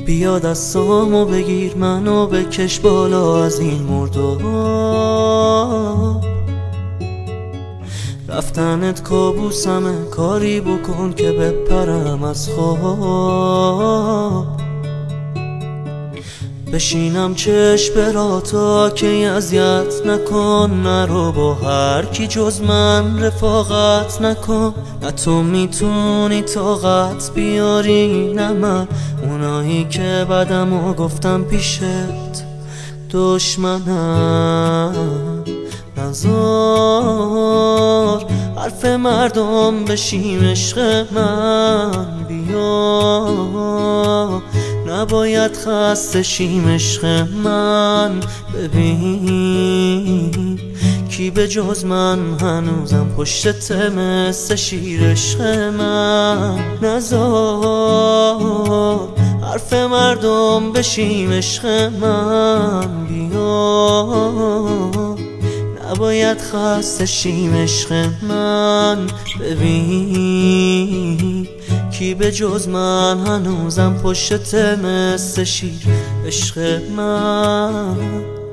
بیا دستامو بگیر منو بکش بالا از این مرداب. رفتنت کابوسمه، کاری بکن که بپرم از خواب. بشینم چشم برا تا که اذیت نکن، نرو با هر کی جز من رفاقت نکن. نه تو میتونی طاقت بیاری نه من، اونایی که بدمو گفتم پیشت دشمنم. نذار حرف مردم بشیم عشق من، بیا نباید خسته شیم عشق من. ببین کی به جز من هنوزم پشتت مثل شیر عشق من. نذار حرف مردم بشیم عشق من، بیا نباید خسته شیم عشق من. ببین کی به جز من هنوزم پشتت مثل شیر عشق من.